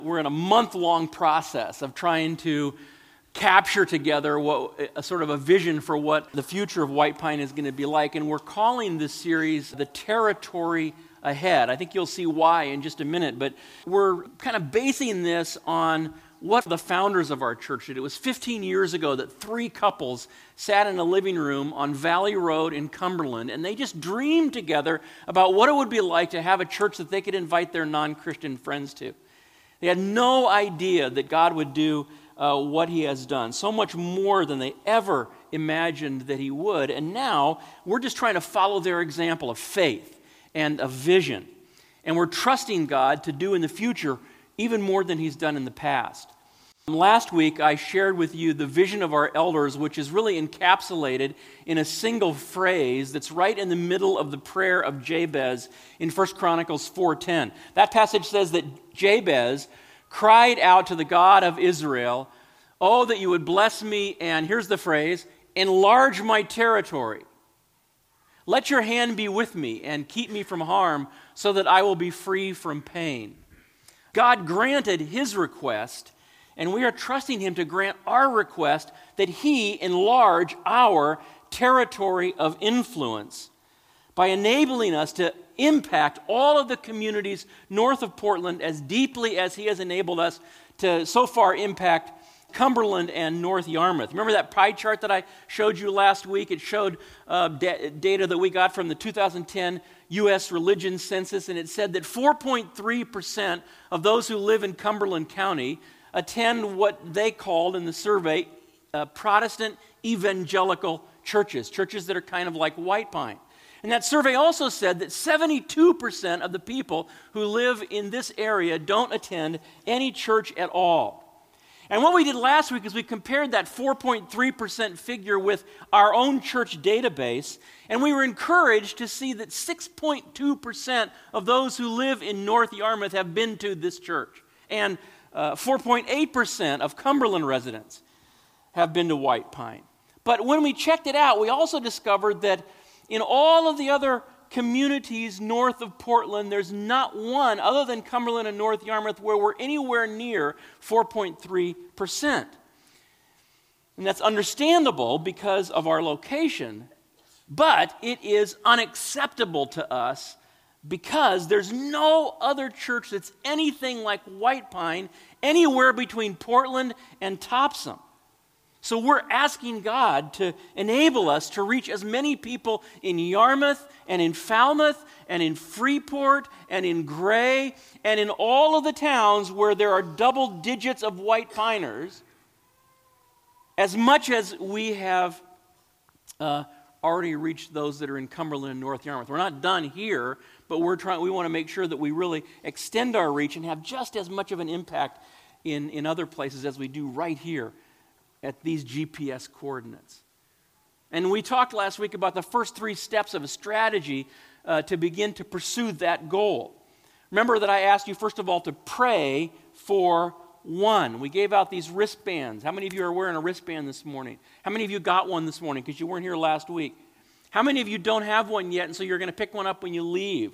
We're in a month-long process of trying to capture together a sort of a vision for what the future of White Pine is going to be like, and we're calling this series The Territory Ahead. I think you'll see why in just a minute, but we're kind of basing this on what the founders of our church did. It was 15 years ago that three couples sat in a living room on Valley Road in Cumberland, and they just dreamed together about what it would be like to have a church that they could invite their non-Christian friends to. They had no idea that God would do what He has done, so much more than they ever imagined that He would. And now we're just trying to follow their example of faith and of vision. And we're trusting God to do in the future even more than He's done in the past. Last week, I shared with you the vision of our elders, which is really encapsulated in a single phrase that's right in the middle of the prayer of Jabez in 1 Chronicles 4:10. That passage says that Jabez cried out to the God of Israel, "Oh, that you would bless me," and here's the phrase, "enlarge my territory. Let your hand be with me and keep me from harm so that I will be free from pain." God granted his request, and we are trusting Him to grant our request that He enlarge our territory of influence by enabling us to impact all of the communities north of Portland as deeply as He has enabled us to so far impact Cumberland and North Yarmouth. Remember that pie chart that I showed you last week? It showed data that we got from the 2010 U.S. Religion Census, and it said that 4.3% of those who live in Cumberland County attend what they called in the survey Protestant evangelical churches that are kind of like White Pine. And that survey also said that 72% of the people who live in this area don't attend any church at all. And what we did last week is we compared that 4.3% figure with our own church database, and we were encouraged to see that 6.2% of those who live in North Yarmouth have been to this church, and 4.8% of Cumberland residents have been to White Pine. But when we checked it out, we also discovered that in all of the other communities north of Portland, there's not one, other than Cumberland and North Yarmouth, where we're anywhere near 4.3%. And that's understandable because of our location, but it is unacceptable to us because there's no other church that's anything like White Pine anywhere between Portland and Topsom. So we're asking God to enable us to reach as many people in Yarmouth and in Falmouth and in Freeport and in Gray and in all of the towns where there are double digits of White Piners, as much as we have already reached those that are in Cumberland and North Yarmouth. We're not done here, but we want to make sure that we really extend our reach and have just as much of an impact in other places as we do right here at these GPS coordinates. And we talked last week about the first 3 steps of a strategy to begin to pursue that goal. Remember that I asked you, first of all, to pray for one. We gave out these wristbands. How many of you are wearing a wristband this morning? How many of you got one this morning because you weren't here last week? How many of you don't have one yet, and so you're going to pick one up when you leave?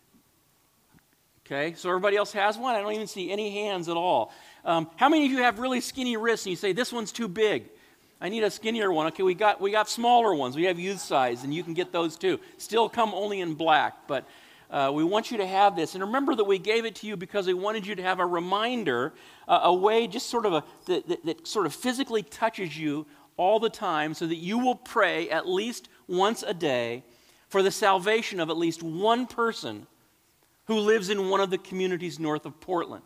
Okay, so everybody else has one? I don't even see any hands at all. How many of you have really skinny wrists and you say, this one's too big? I need a skinnier one. Okay, we got smaller ones. We have youth size, and you can get those too. Still come only in black, but we want you to have this. And remember that we gave it to you because we wanted you to have a reminder, a way just sort of that sort of physically touches you all the time so that you will pray at least once a day for the salvation of at least one person who lives in one of the communities north of Portland.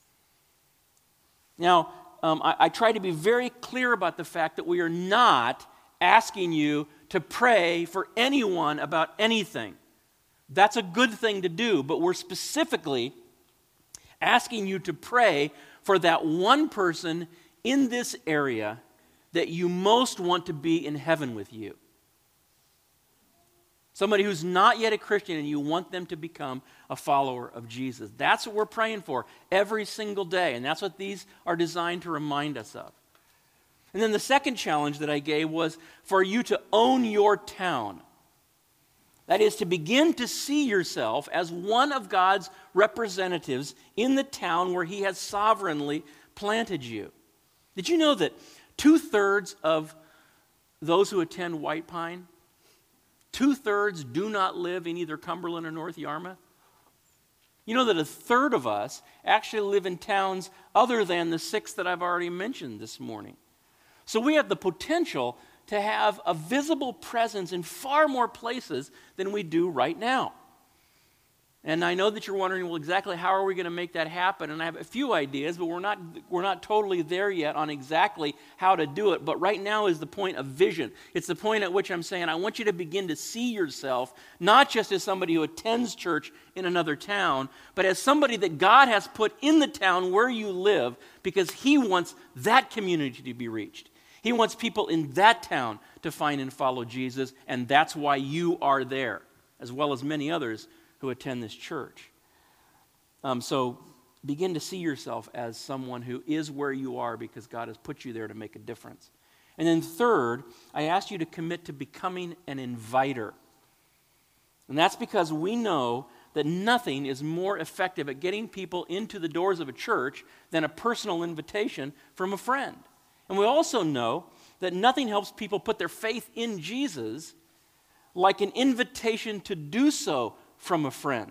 Now, I try to be very clear about the fact that we are not asking you to pray for anyone about anything. That's a good thing to do, but we're specifically asking you to pray for that one person in this area that you most want to be in heaven with you. Somebody who's not yet a Christian and you want them to become a follower of Jesus. That's what we're praying for every single day, and that's what these are designed to remind us of. And then the second challenge that I gave was for you to own your town. That is, to begin to see yourself as one of God's representatives in the town where He has sovereignly planted you. Did you know that 2/3 of those who attend White Pine, 2/3 do not live in either Cumberland or North Yarmouth? You know that 1/3 of us actually live in towns other than the 6 that I've already mentioned this morning. So we have the potential to have a visible presence in far more places than we do right now. And I know that you're wondering, well, exactly how are we going to make that happen? And I have a few ideas, but we're not totally there yet on exactly how to do it. But right now is the point of vision. It's the point at which I'm saying I want you to begin to see yourself not just as somebody who attends church in another town, but as somebody that God has put in the town where you live because He wants that community to be reached. He wants people in that town to find and follow Jesus, and that's why you are there, as well as many others who attend this church. So begin to see yourself as someone who is where you are because God has put you there to make a difference. And then third, I ask you to commit to becoming an inviter. And that's because we know that nothing is more effective at getting people into the doors of a church than a personal invitation from a friend. And we also know that nothing helps people put their faith in Jesus like an invitation to do so from a friend.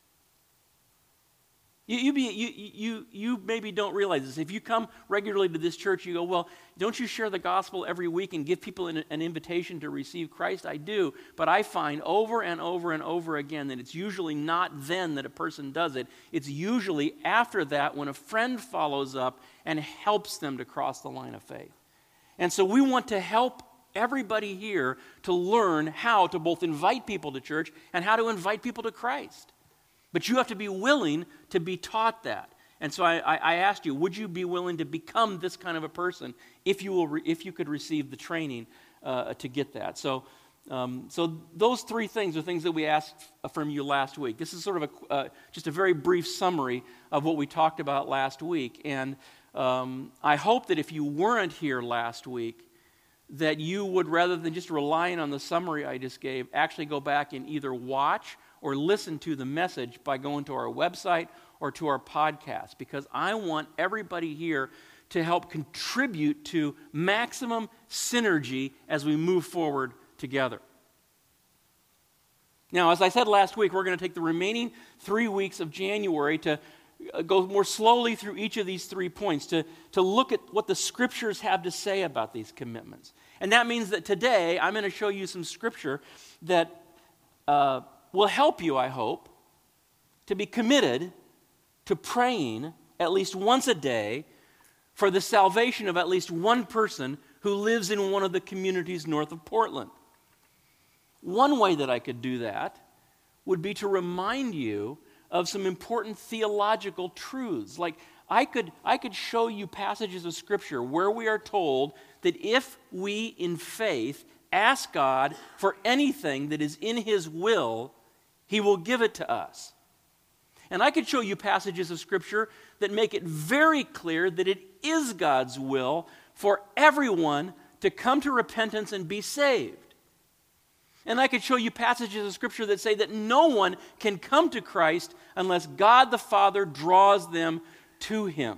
You maybe don't realize this. If you come regularly to this church, you go, well, don't you share the gospel every week and give people an invitation to receive Christ? I do, but I find over and over and over again that it's usually not then that a person does it. It's usually after that when a friend follows up and helps them to cross the line of faith. And so we want to help everybody here to learn how to both invite people to church and how to invite people to Christ. But you have to be willing to be taught that. And so I asked you, would you be willing to become this kind of a person if you could receive the training to get that? So those three things are things that we asked from you last week. This is sort of just a very brief summary of what we talked about last week. And I hope that if you weren't here last week, that you would, rather than just relying on the summary I just gave, actually go back and either watch or listen to the message by going to our website or to our podcast, because I want everybody here to help contribute to maximum synergy as we move forward together. Now, as I said last week, we're going to take the remaining 3 weeks of January to go more slowly through each of these 3 points, to look at what the Scriptures have to say about these commitments. And that means that today I'm going to show you some Scripture that will help you, I hope, to be committed to praying at least once a day for the salvation of at least one person who lives in one of the communities north of Portland. One way that I could do that would be to remind you of some important theological truths. Like I could show you passages of Scripture where we are told that if we in faith ask God for anything that is in His will, He will give it to us. And I could show you passages of Scripture that make it very clear that it is God's will for everyone to come to repentance and be saved. And I could show you passages of Scripture that say that no one can come to Christ unless God the Father draws them to Him.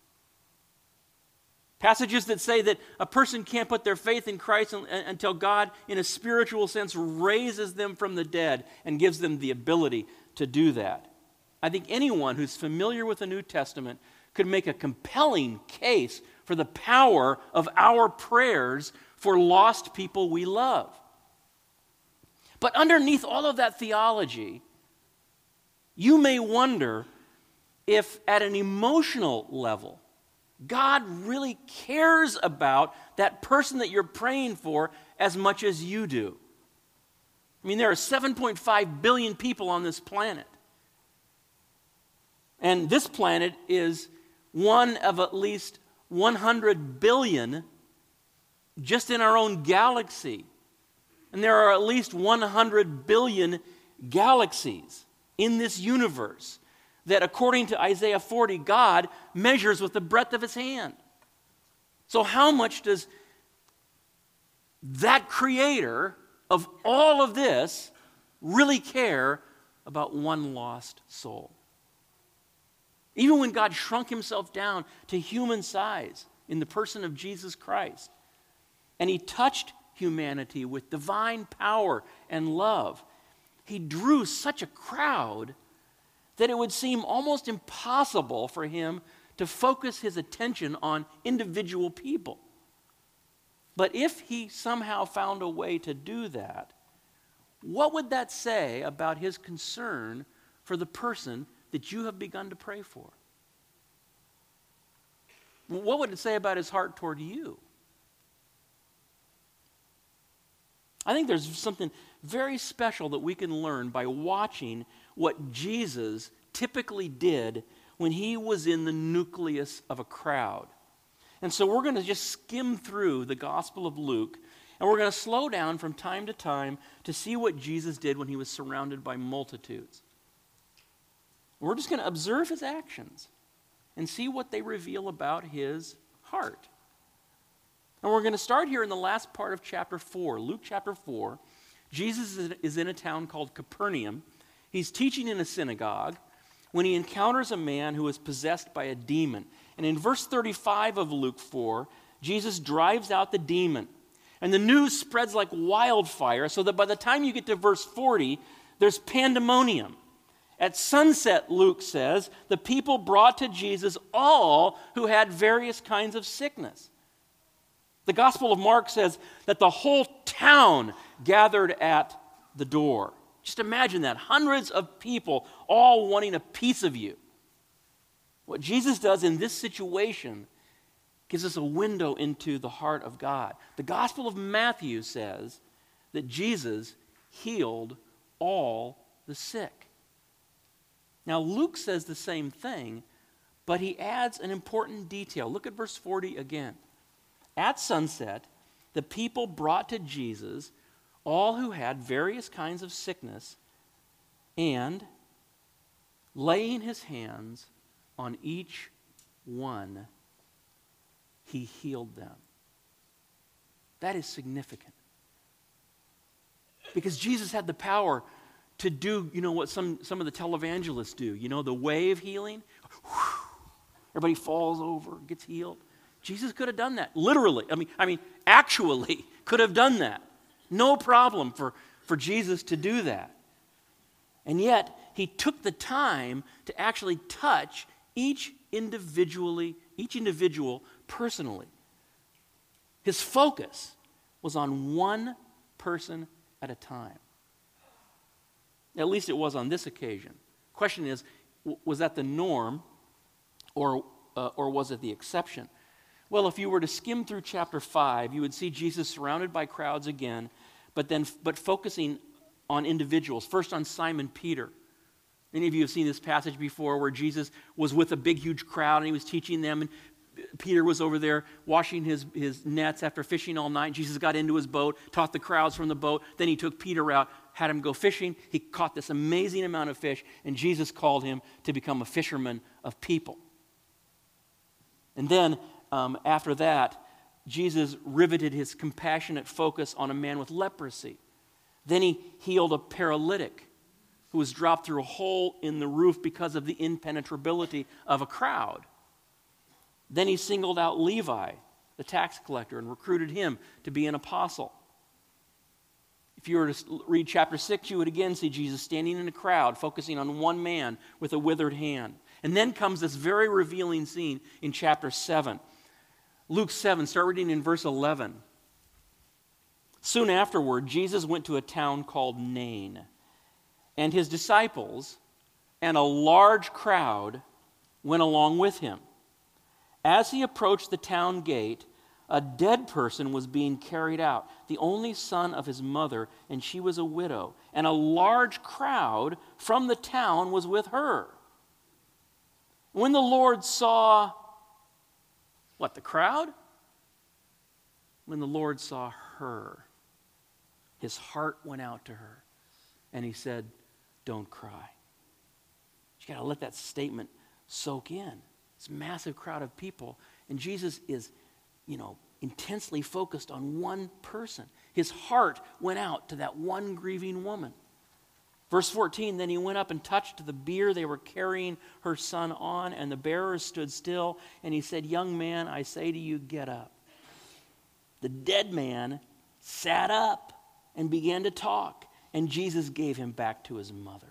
Passages that say that a person can't put their faith in Christ until God, in a spiritual sense, raises them from the dead and gives them the ability to do that. I think anyone who's familiar with the New Testament could make a compelling case for the power of our prayers for lost people we love. But underneath all of that theology, you may wonder if at an emotional level, God really cares about that person that you're praying for as much as you do. I mean, there are 7.5 billion people on this planet. And this planet is one of at least 100 billion just in our own galaxy. And there are at least 100 billion galaxies in this universe that, according to Isaiah 40, God measures with the breadth of His hand. So how much does that Creator of all of this really care about one lost soul. Even when God shrunk himself down to human size in the person of Jesus Christ, and he touched humanity with divine power and love, he drew such a crowd that it would seem almost impossible for him to focus his attention on individual people. But if he somehow found a way to do that, what would that say about his concern for the person that you have begun to pray for? What would it say about his heart toward you? I think there's something very special that we can learn by watching what Jesus typically did when he was in the nucleus of a crowd. And so we're going to just skim through the Gospel of Luke, and we're going to slow down from time to time to see what Jesus did when he was surrounded by multitudes. We're just going to observe his actions and see what they reveal about his heart. And we're going to start here in the last part of chapter 4, Luke chapter 4. Jesus is in a town called Capernaum. He's teaching in a synagogue when he encounters a man who is possessed by a demon. And in verse 35 of Luke 4, Jesus drives out the demon. And the news spreads like wildfire, so that by the time you get to verse 40, there's pandemonium. At sunset, Luke says, the people brought to Jesus all who had various kinds of sickness. The Gospel of Mark says that the whole town gathered at the door. Just imagine that. Hundreds of people all wanting a piece of you. What Jesus does in this situation gives us a window into the heart of God. The Gospel of Matthew says that Jesus healed all the sick. Now, Luke says the same thing, but he adds an important detail. Look at verse 40 again. At sunset, the people brought to Jesus all who had various kinds of sickness, and laying his hands on each one, he healed them. That is significant. Because Jesus had the power to do, what some of the televangelists do. The wave healing. Everybody falls over, gets healed. Jesus could have done that, literally. I mean, actually could have done that. No problem for Jesus to do that. And yet, he took the time to actually touch each individual personally. His focus was on one person at a time. At least it was on this occasion. Question is, was that the norm or was it the exception? Well, if you were to skim through chapter 5, you would see Jesus surrounded by crowds again, but focusing on individuals. First on Simon Peter. Many of you have seen this passage before where Jesus was with a big, huge crowd and he was teaching them, and Peter was over there washing his nets after fishing all night. Jesus got into his boat, taught the crowds from the boat. Then he took Peter out, had him go fishing. He caught this amazing amount of fish, and Jesus called him to become a fisherman of people. And then after that, Jesus riveted his compassionate focus on a man with leprosy. Then he healed a paralytic who was dropped through a hole in the roof because of the impenetrability of a crowd. Then he singled out Levi, the tax collector, and recruited him to be an apostle. If you were to read chapter 6, you would again see Jesus standing in a crowd, focusing on one man with a withered hand. And then comes this very revealing scene in chapter 7. Luke 7, start reading in verse 11. Soon afterward, Jesus went to a town called Nain, and his disciples and a large crowd went along with him. As he approached the town gate, a dead person was being carried out, the only son of his mother, and she was a widow. And a large crowd from the town was with her. When the Lord saw, what, the crowd? When the Lord saw her, his heart went out to her, and he said, "Don't cry." You got to let that statement soak in. This massive crowd of people, and Jesus is, intensely focused on one person. His heart went out to that one grieving woman. Verse 14, then he went up and touched the bier they were carrying her son on, and the bearers stood still, and he said, young man, I say to you, get up. The dead man sat up and began to talk, and Jesus gave him back to his mother.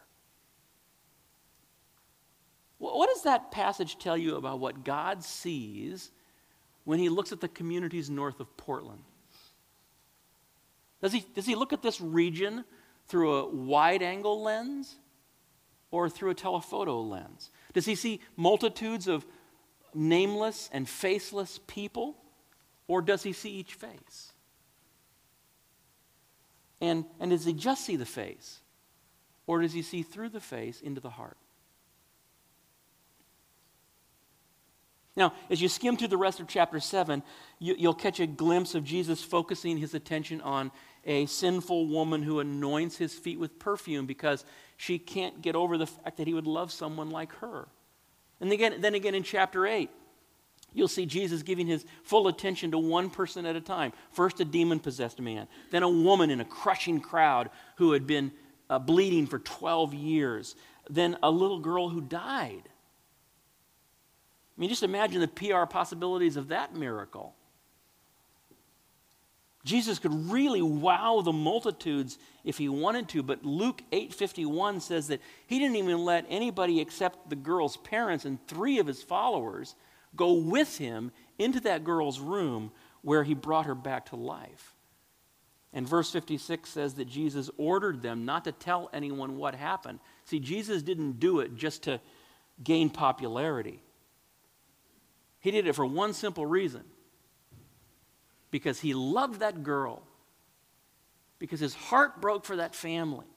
What does that passage tell you about what God sees when he looks at the communities north of Portland? Does he look at this region through a wide-angle lens or through a telephoto lens? Does he see multitudes of nameless and faceless people, or does he see each face? And does he just see the face, or does he see through the face into the heart? Now, as you skim through the rest of chapter 7, you'll catch a glimpse of Jesus focusing his attention on a sinful woman who anoints his feet with perfume because she can't get over the fact that he would love someone like her. And then again in chapter 8, you'll see Jesus giving his full attention to one person at a time. First a demon-possessed man, then a woman in a crushing crowd who had been bleeding for 12 years, then a little girl who died. I mean, just imagine the PR possibilities of that miracle. Jesus could really wow the multitudes if he wanted to, but Luke 8:51 says that he didn't even let anybody except the girl's parents and 3 of his followers go with him into that girl's room where he brought her back to life. And verse 56 says that Jesus ordered them not to tell anyone what happened. See, Jesus didn't do it just to gain popularity. He did it for one simple reason. Because he loved that girl. Because his heart broke for that family.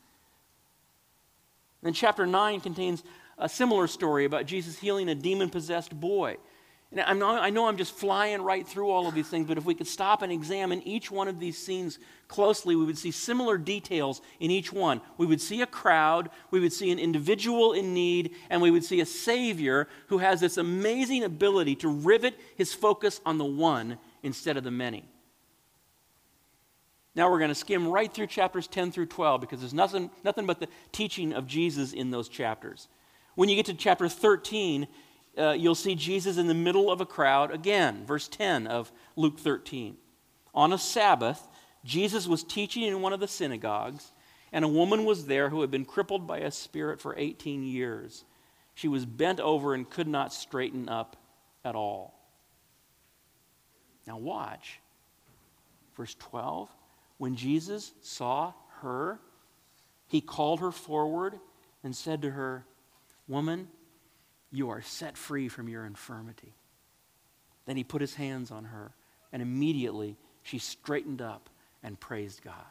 Then chapter 9 contains a similar story about Jesus healing a demon-possessed boy. And I know I'm just flying right through all of these things, but if we could stop and examine each one of these scenes closely, we would see similar details in each one. We would see a crowd, we would see an individual in need, and we would see a Savior who has this amazing ability to rivet his focus on the one instead of the many. Now we're going to skim right through chapters 10 through 12 because there's nothing but the teaching of Jesus in those chapters. When you get to chapter 13, you'll see Jesus in the middle of a crowd again. Verse 10 of Luke 13. On a Sabbath, Jesus was teaching in one of the synagogues, and a woman was there who had been crippled by a spirit for 18 years. She was bent over and could not straighten up at all. Now watch. Verse 12. When Jesus saw her, he called her forward and said to her, "Woman, you are set free from your infirmity." Then he put his hands on her, and immediately she straightened up and praised God.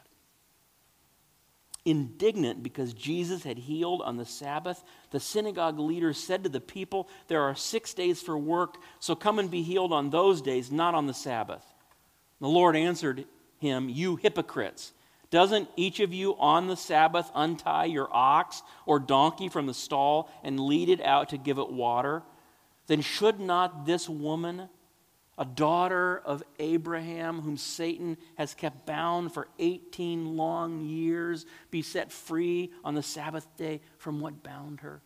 Indignant because Jesus had healed on the Sabbath, the synagogue leaders said to the people, "There are 6 days for work, so come and be healed on those days, not on the Sabbath." The Lord answered him, "You hypocrites! Doesn't each of you on the Sabbath untie your ox or donkey from the stall and lead it out to give it water? Then should not this woman, a daughter of Abraham, whom Satan has kept bound for 18 long years, be set free on the Sabbath day from what bound her?"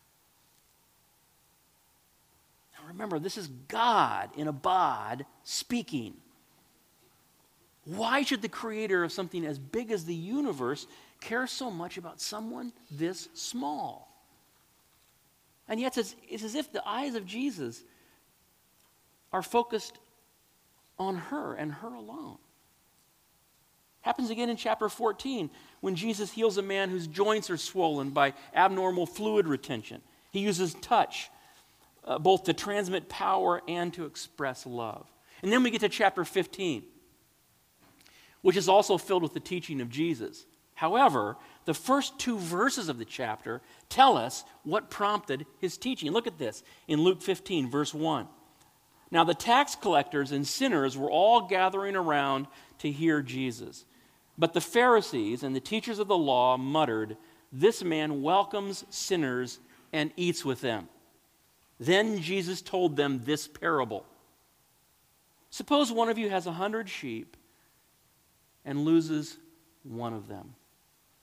Now remember, this is God in a bod speaking. Why should the creator of something as big as the universe care so much about someone this small? And yet it's as if the eyes of Jesus are focused on her and her alone. Happens again in chapter 14 when Jesus heals a man whose joints are swollen by abnormal fluid retention. He uses touch both to transmit power and to express love. And then we get to chapter 15. Which is also filled with the teaching of Jesus. However, the first 2 verses of the chapter tell us what prompted his teaching. Look at this in Luke 15, verse 1. Now the tax collectors and sinners were all gathering around to hear Jesus. But the Pharisees and the teachers of the law muttered, "This man welcomes sinners and eats with them." Then Jesus told them this parable. Suppose one of you has 100 sheep and loses one of them.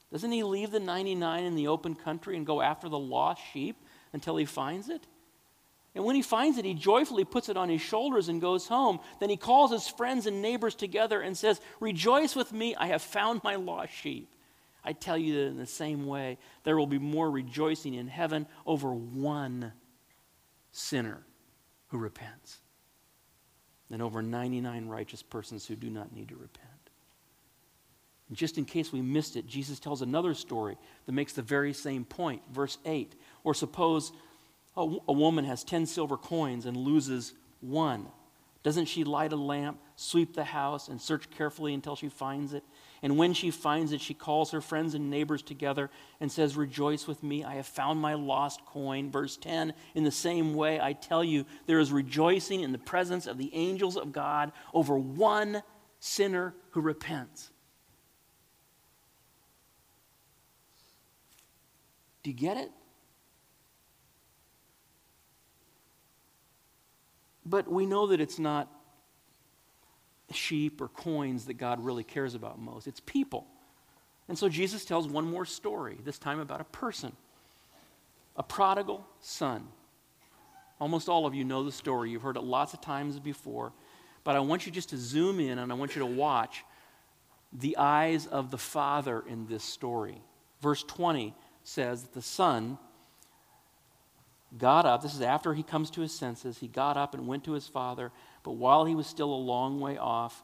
Doesn't he leave the 99 in the open country and go after the lost sheep until he finds it? And when he finds it, he joyfully puts it on his shoulders and goes home. Then he calls his friends and neighbors together and says, "Rejoice with me, I have found my lost sheep." I tell you that in the same way, there will be more rejoicing in heaven over one sinner who repents than over 99 righteous persons who do not need to repent. And just in case we missed it, Jesus tells another story that makes the very same point. Verse 8, or suppose a woman has 10 silver coins and loses one. Doesn't she light a lamp, sweep the house, and search carefully until she finds it? And when she finds it, she calls her friends and neighbors together and says, "Rejoice with me, I have found my lost coin." Verse 10, in the same way, I tell you, there is rejoicing in the presence of the angels of God over one sinner who repents. Do you get it? But we know that it's not sheep or coins that God really cares about most. It's people. And so Jesus tells one more story, this time about a person, a prodigal son. Almost all of you know the story. You've heard it lots of times before. But I want you just to zoom in and I want you to watch the eyes of the father in this story. Verse 20 says that the son got up. This is after he comes to his senses. He got up and went to his father, but while he was still a long way off,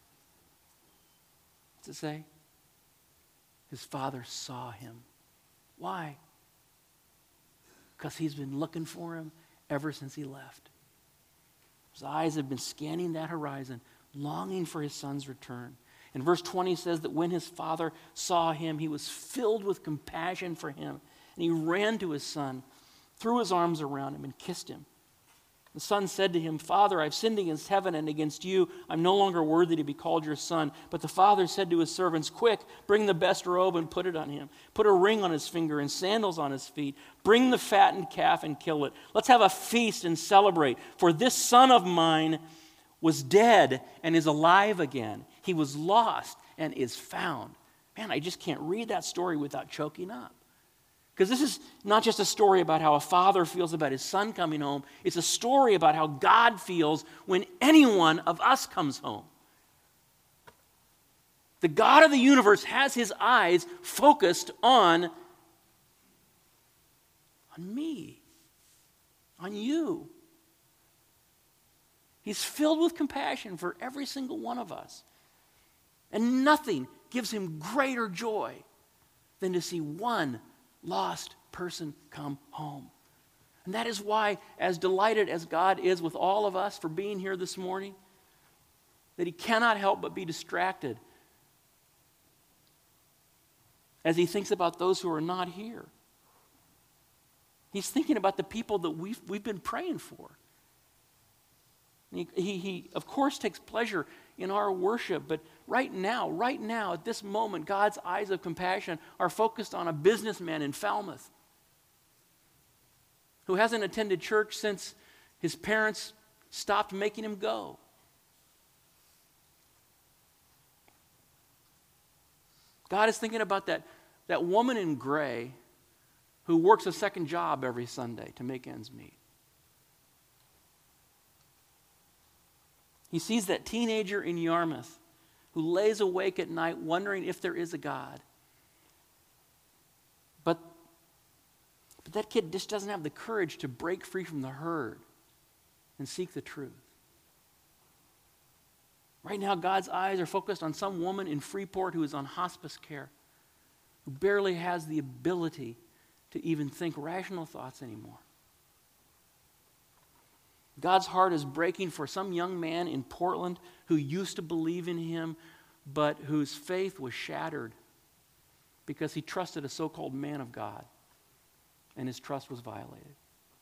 what's it say? His father saw him. Why? Because he's been looking for him ever since he left. His eyes have been scanning that horizon, longing for his son's return. And verse 20 says that when his father saw him, he was filled with compassion for him, and he ran to his son, threw his arms around him, and kissed him. The son said to him, "Father, I've sinned against heaven and against you. I'm no longer worthy to be called your son." But the father said to his servants, "Quick, bring the best robe and put it on him. Put a ring on his finger and sandals on his feet. Bring the fattened calf and kill it. Let's have a feast and celebrate. For this son of mine was dead and is alive again. He was lost and is found." Man, I just can't read that story without choking up. Because this is not just a story about how a father feels about his son coming home. It's a story about how God feels when any one of us comes home. The God of the universe has his eyes focused on me, on you. He's filled with compassion for every single one of us. And nothing gives him greater joy than to see one lost person come home. And that is why, as delighted as God is with all of us for being here this morning, that he cannot help but be distracted as he thinks about those who are not here. He's thinking about the people that we've been praying for. He, of course, takes pleasure in our worship, but right now, at this moment, God's eyes of compassion are focused on a businessman in Falmouth who hasn't attended church since his parents stopped making him go. God is thinking about that woman in gray who works a second job every Sunday to make ends meet. He sees that teenager in Yarmouth who lays awake at night wondering if there is a God. But that kid just doesn't have the courage to break free from the herd and seek the truth. Right now, God's eyes are focused on some woman in Freeport who is on hospice care, who barely has the ability to even think rational thoughts anymore. God's heart is breaking for some young man in Portland who used to believe in him, but whose faith was shattered because he trusted a so-called man of God, and his trust was violated.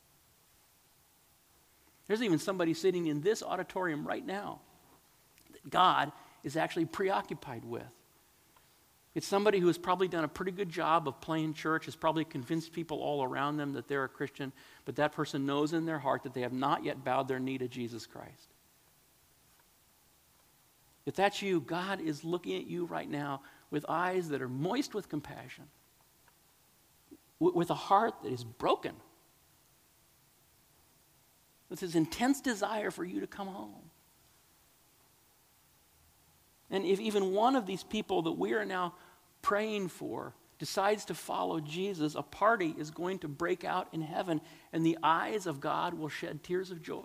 There's even somebody sitting in this auditorium right now that God is actually preoccupied with. It's somebody who has probably done a pretty good job of playing church, has probably convinced people all around them that they're a Christian, but that person knows in their heart that they have not yet bowed their knee to Jesus Christ. If that's you, God is looking at you right now with eyes that are moist with compassion, with a heart that is broken, with his intense desire for you to come home. And if even one of these people that we are now praying for decides to follow Jesus, a party is going to break out in heaven, and the eyes of God will shed tears of joy.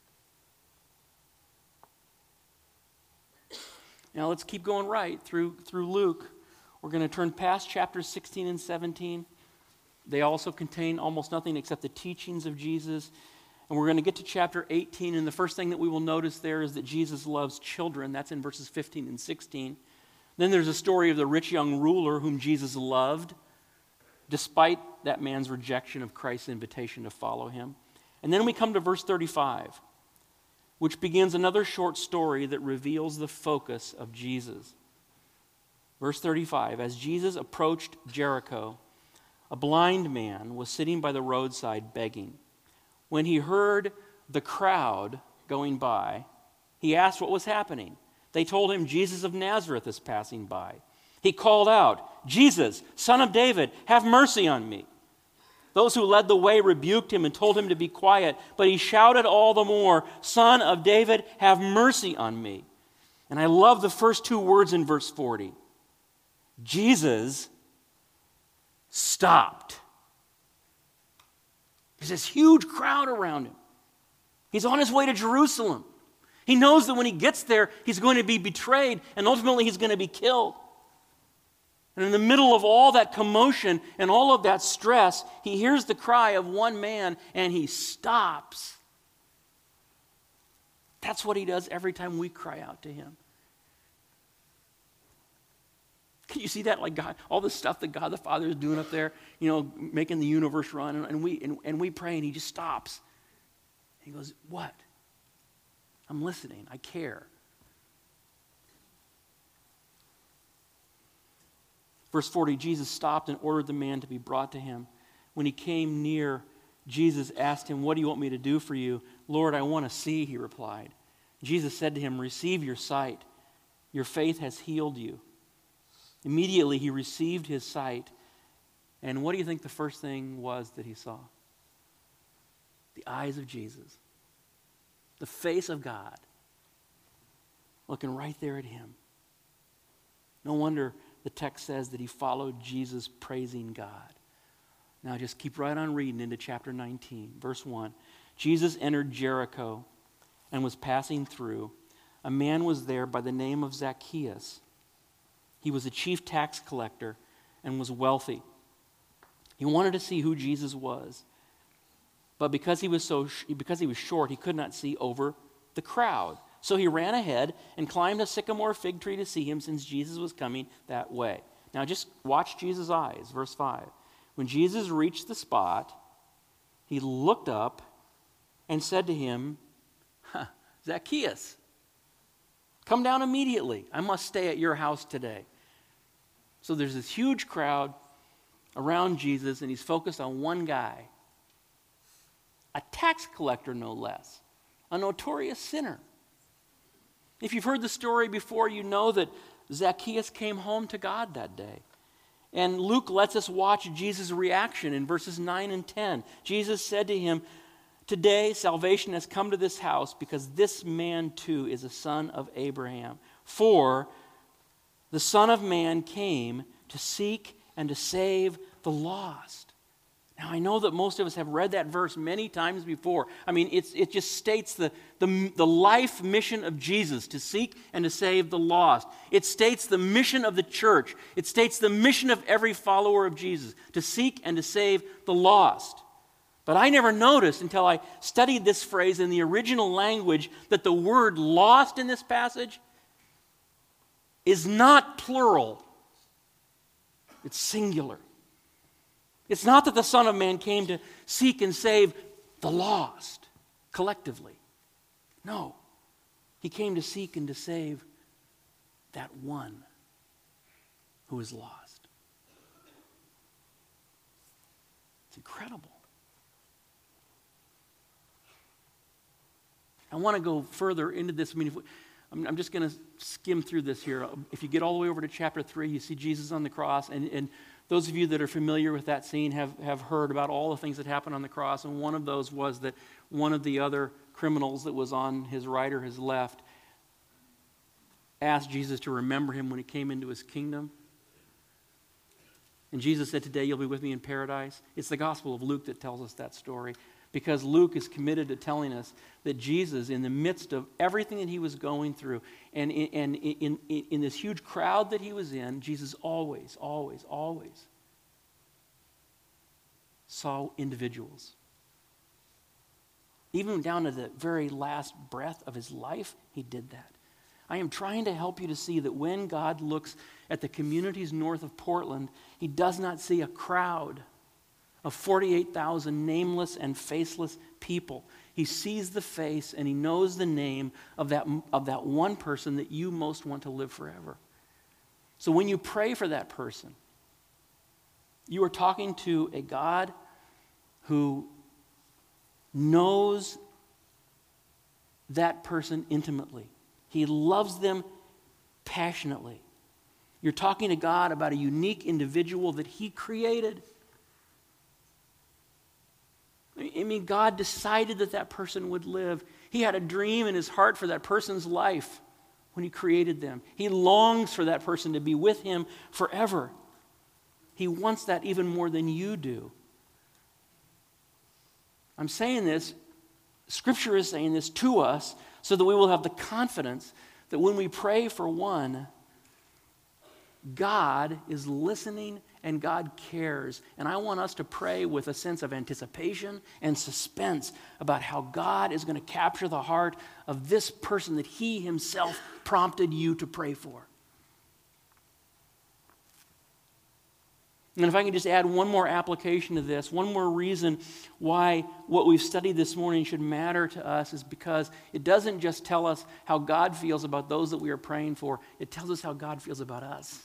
Now let's keep going right through Luke. We're going to turn past chapters 16 and 17. They also contain almost nothing except the teachings of Jesus. And we're going to get to chapter 18, and the first thing that we will notice there is that Jesus loves children. That's in verses 15 and 16. Then there's a story of the rich young ruler whom Jesus loved, despite that man's rejection of Christ's invitation to follow him. And then we come to verse 35, which begins another short story that reveals the focus of Jesus. Verse 35, as Jesus approached Jericho, a blind man was sitting by the roadside begging. When he heard the crowd going by, he asked what was happening. They told him, Jesus of Nazareth is passing by. He called out, Jesus, Son of David, have mercy on me. Those who led the way rebuked him and told him to be quiet, but he shouted all the more, Son of David, have mercy on me. And I love the first two words in verse 40. Jesus stopped. There's this huge crowd around him. He's on his way to Jerusalem. He knows that when he gets there, he's going to be betrayed, and ultimately he's going to be killed. And in the middle of all that commotion and all of that stress, he hears the cry of one man, and he stops. That's what he does every time we cry out to him. Can you see that? Like God, all the stuff that God the Father is doing up there, making the universe run, and we pray, and he just stops. He goes, what? I'm listening. I care. Verse 40, Jesus stopped and ordered the man to be brought to him. When he came near, Jesus asked him, what do you want me to do for you? Lord, I want to see, he replied. Jesus said to him, receive your sight. Your faith has healed you. Immediately he received his sight. And what do you think the first thing was that he saw? The eyes of Jesus. The face of God. Looking right there at him. No wonder the text says that he followed Jesus praising God. Now just keep right on reading into chapter 19, verse 1. Jesus entered Jericho and was passing through. A man was there by the name of Zacchaeus. He was a chief tax collector and was wealthy. He wanted to see who Jesus was. But because he was short, he could not see over the crowd. So he ran ahead and climbed a sycamore fig tree to see him, since Jesus was coming that way. Now just watch Jesus' eyes, verse 5. When Jesus reached the spot, he looked up and said to him, Zacchaeus, come down immediately. I must stay at your house today. So there's this huge crowd around Jesus, and he's focused on one guy. A tax collector, no less. A notorious sinner. If you've heard the story before, you know that Zacchaeus came home to God that day. And Luke lets us watch Jesus' reaction in verses 9 and 10. Jesus said to him, today salvation has come to this house, because this man too is a son of Abraham. For the Son of Man came to seek and to save the lost. Now, I know that most of us have read that verse many times before. I mean, it just states the life mission of Jesus, to seek and to save the lost. It states the mission of the church. It states the mission of every follower of Jesus, to seek and to save the lost. But I never noticed until I studied this phrase in the original language that the word lost in this passage is not plural. It's singular. It's not that the Son of Man came to seek and save the lost collectively. No. He came to seek and to save that one who is lost. It's incredible. I want to go further into this. I mean, I'm just going to skim through this here. If you get all the way over to chapter 3, you see Jesus on the cross, and those of you that are familiar with that scene have heard about all the things that happened on the cross, and one of those was that one of the other criminals that was on his right or his left asked Jesus to remember him when he came into his kingdom. And Jesus said, "Today you'll be with me in paradise." It's the Gospel of Luke that tells us that story, because Luke is committed to telling us that Jesus, in the midst of everything that he was going through, and in this huge crowd that he was in, Jesus always, always, always saw individuals. Even down to the very last breath of his life, he did that. I am trying to help you to see that when God looks at the communities north of Portland, he does not see a crowd of 48,000 nameless and faceless people. He sees the face and he knows the name of that one person that you most want to live forever. So when you pray for that person, you are talking to a God who knows that person intimately. He loves them passionately. You're talking to God about a unique individual that he created. I mean, God decided that person would live. He had a dream in his heart for that person's life when he created them. He longs for that person to be with him forever. He wants that even more than you do. I'm saying this, Scripture is saying this to us so that we will have the confidence that when we pray for one, God is listening and God cares. And I want us to pray with a sense of anticipation and suspense about how God is going to capture the heart of this person that he himself prompted you to pray for. And if I can just add one more application to this, one more reason why what we've studied this morning should matter to us is because it doesn't just tell us how God feels about those that we are praying for, it tells us how God feels about us.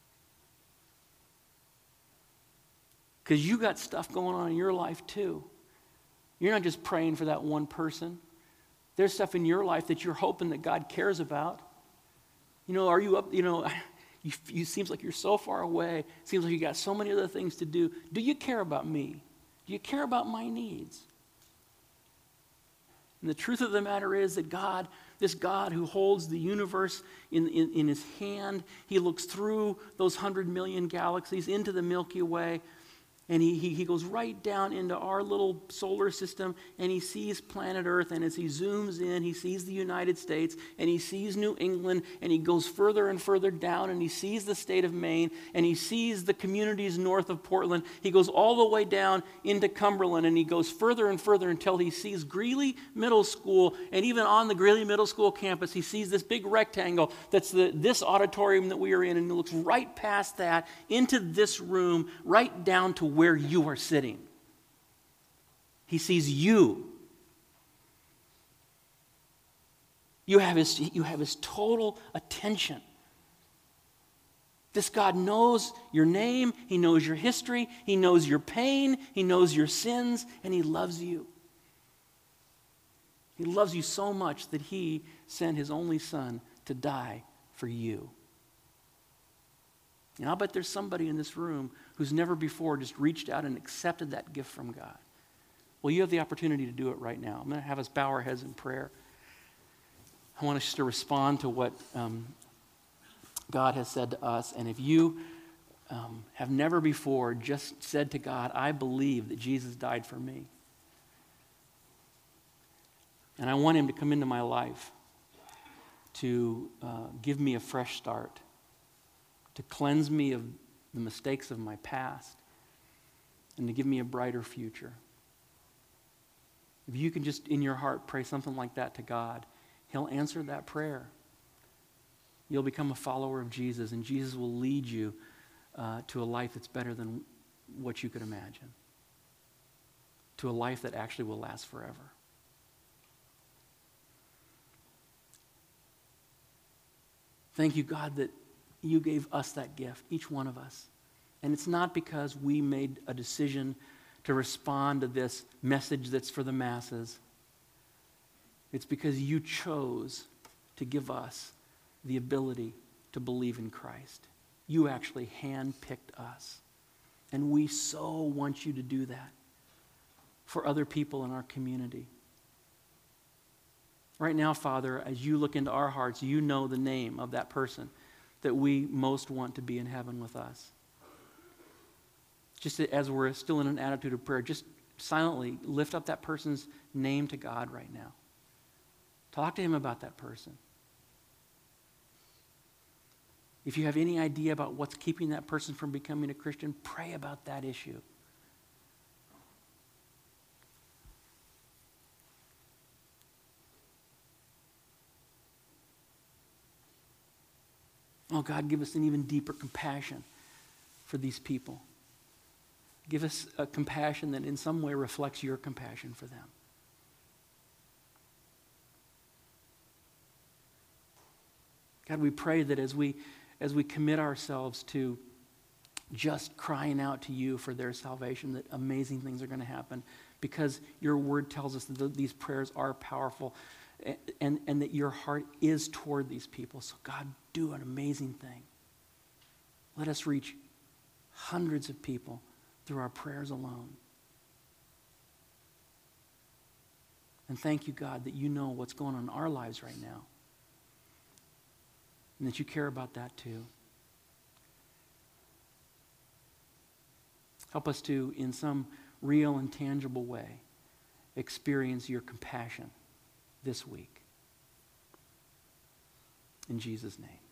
Because you got stuff going on in your life too. You're not just praying for that one person. There's stuff in your life that you're hoping that God cares about. Are you up, you seems like you're so far away. Seems like you got so many other things to do. Do you care about me? Do you care about my needs? And the truth of the matter is that God, this God who holds the universe in his hand, he looks through those 100 million galaxies into the Milky Way, and he goes right down into our little solar system, and he sees planet Earth, and as he zooms in, he sees the United States, and he sees New England, and he goes further and further down, and he sees the state of Maine, and he sees the communities north of Portland. He goes all the way down into Cumberland, and he goes further and further until he sees Greeley Middle School, and even on the Greeley Middle School campus, he sees this big rectangle that's this auditorium that we are in, and he looks right past that into this room, right down to where you are sitting. He sees you. You have his total attention. This God knows your name, he knows your history, he knows your pain, he knows your sins, and he loves you. He loves you so much that he sent his only son to die for you. And I'll bet there's somebody in this room who's never before just reached out and accepted that gift from God. Well, you have the opportunity to do it right now. I'm going to have us bow our heads in prayer. I want us to respond to what God has said to us. And if you have never before just said to God, I believe that Jesus died for me, and I want him to come into my life to give me a fresh start, to cleanse me of the mistakes of my past, and to give me a brighter future. If you can just in your heart pray something like that to God, he'll answer that prayer. You'll become a follower of Jesus, and Jesus will lead you to a life that's better than what you could imagine, to a life that actually will last forever. Thank you, God, that you gave us that gift, each one of us. And it's not because we made a decision to respond to this message that's for the masses. It's because you chose to give us the ability to believe in Christ. You actually handpicked us. And we so want you to do that for other people in our community. Right now, Father, as you look into our hearts, you know the name of that person that we most want to be in heaven with us. Just as we're still in an attitude of prayer, just silently lift up that person's name to God right now. Talk to him about that person. If you have any idea about what's keeping that person from becoming a Christian, pray about that issue. Oh, God, give us an even deeper compassion for these people. Give us a compassion that in some way reflects your compassion for them. God, we pray that as we commit ourselves to just crying out to you for their salvation, that amazing things are going to happen, because your word tells us that these prayers are powerful, and that your heart is toward these people. So God, do an amazing thing. Let us reach hundreds of people through our prayers alone. And thank you, God, that you know what's going on in our lives right now, and that you care about that too. Help us to, in some real and tangible way, experience your compassion this week. In Jesus' name.